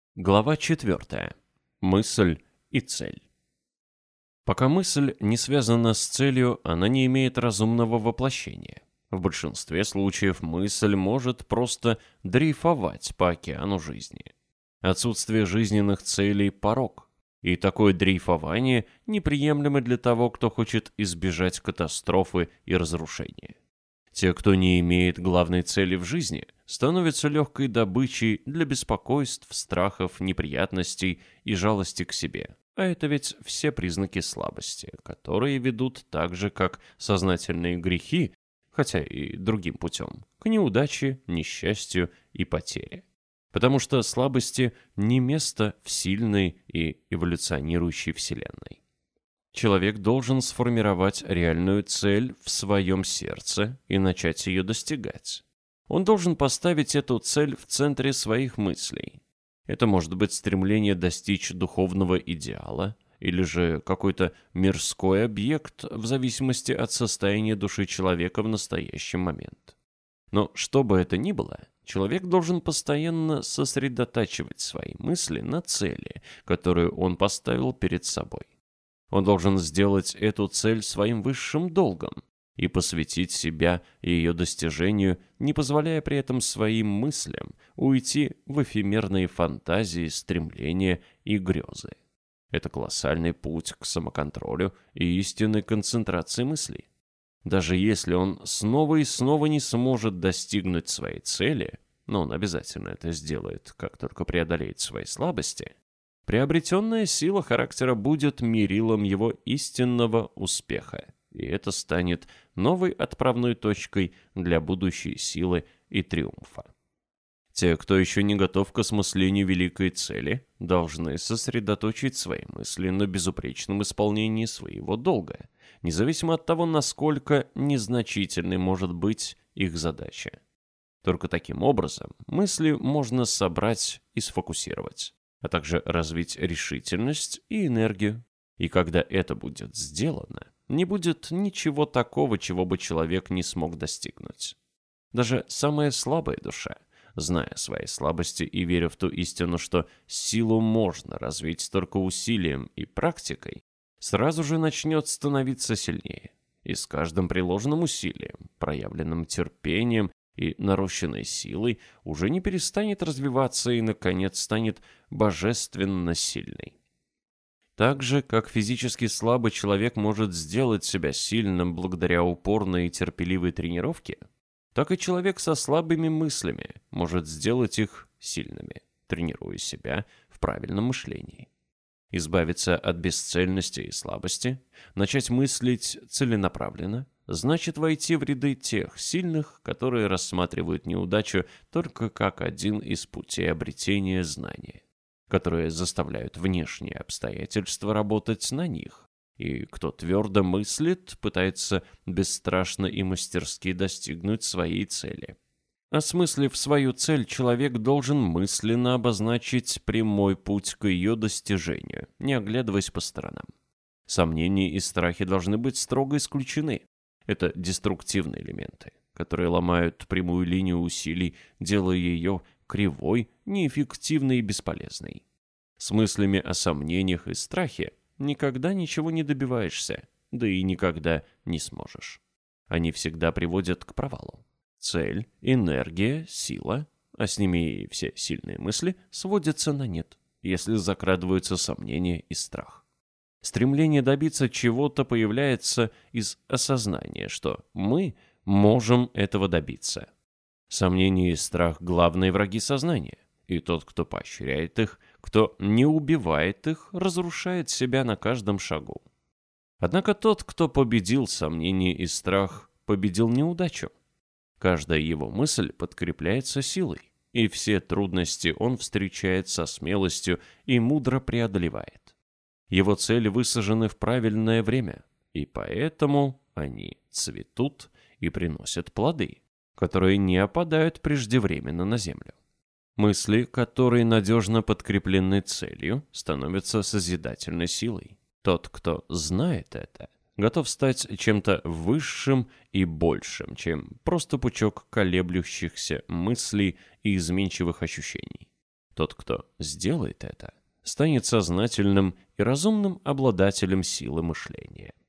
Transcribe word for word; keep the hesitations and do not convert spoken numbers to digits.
Глава четвертая. Мысль и цель. Пока мысль не связана с целью, она не имеет разумного воплощения. В большинстве случаев мысль может просто дрейфовать по океану жизни. Отсутствие жизненных целей – порок. И такое дрейфование неприемлемо для того, кто хочет избежать катастрофы и разрушения. Те, кто не имеет главной цели в жизни, становятся легкой добычей для беспокойств, страхов, неприятностей и жалости к себе. А это ведь все признаки слабости, которые ведут так же, как сознательные грехи, хотя и другим путем, к неудаче, несчастью и потере. Потому что слабости не место в сильной и эволюционирующей Вселенной. Человек должен сформировать реальную цель в своем сердце и начать ее достигать. Он должен поставить эту цель в центре своих мыслей. Это может быть стремление достичь духовного идеала или же какой-то мирской объект в зависимости от состояния души человека в настоящий момент. Но что бы это ни было, человек должен постоянно сосредотачивать свои мысли на цели, которую он поставил перед собой. Он должен сделать эту цель своим высшим долгом и посвятить себя ее достижению, не позволяя при этом своим мыслям уйти в эфемерные фантазии, стремления и грезы. Это колоссальный путь к самоконтролю и истинной концентрации мыслей. Даже если он снова и снова не сможет достигнуть своей цели, но он обязательно это сделает, как только преодолеет свои слабости, приобретенная сила характера будет мерилом его истинного успеха, и это станет новой отправной точкой для будущей силы и триумфа. Те, кто еще не готов к осмыслению великой цели, должны сосредоточить свои мысли на безупречном исполнении своего долга, независимо от того, насколько незначительной может быть их задача. Только таким образом мысли можно собрать и сфокусировать, а также развить решительность и энергию. И когда это будет сделано, не будет ничего такого, чего бы человек не смог достигнуть. Даже самая слабая душа, зная свои слабости и веря в ту истину, что силу можно развить только усилием и практикой, сразу же начнет становиться сильнее. И с каждым приложенным усилием, проявленным терпением и нарощенной силой уже не перестанет развиваться и, наконец, станет божественно сильной. Так же, как физически слабый человек может сделать себя сильным благодаря упорной и терпеливой тренировке, так и человек со слабыми мыслями может сделать их сильными, тренируя себя в правильном мышлении. Избавиться от бесцельности и слабости, начать мыслить целенаправленно, значит войти в ряды тех сильных, которые рассматривают неудачу только как один из путей обретения знания, которые заставляют внешние обстоятельства работать на них, и кто твердо мыслит, пытается бесстрашно и мастерски достигнуть своей цели. Осмыслив свою цель, человек должен мысленно обозначить прямой путь к ее достижению, не оглядываясь по сторонам. Сомнения и страхи должны быть строго исключены. Это деструктивные элементы, которые ломают прямую линию усилий, делая ее кривой, неэффективной и бесполезной. С мыслями о сомнениях и страхе никогда ничего не добиваешься, да и никогда не сможешь. Они всегда приводят к провалу. Цель, энергия, сила, а с ними и все сильные мысли, сводятся на нет, если закрадываются сомнения и страх. Стремление добиться чего-то появляется из осознания, что мы можем этого добиться. Сомнения и страх – главные враги сознания, и тот, кто поощряет их, кто не убивает их, разрушает себя на каждом шагу. Однако тот, кто победил сомнения и страх, победил неудачу. Каждая его мысль подкрепляется силой, и все трудности он встречает со смелостью и мудро преодолевает. Его цели высажены в правильное время, и поэтому они цветут и приносят плоды, которые не опадают преждевременно на землю. Мысли, которые надежно подкреплены целью, становятся созидательной силой. Тот, кто знает это, готов стать чем-то высшим и большим, чем просто пучок колеблющихся мыслей и изменчивых ощущений. Тот, кто сделает это, станет сознательным и разумным обладателем силы мышления.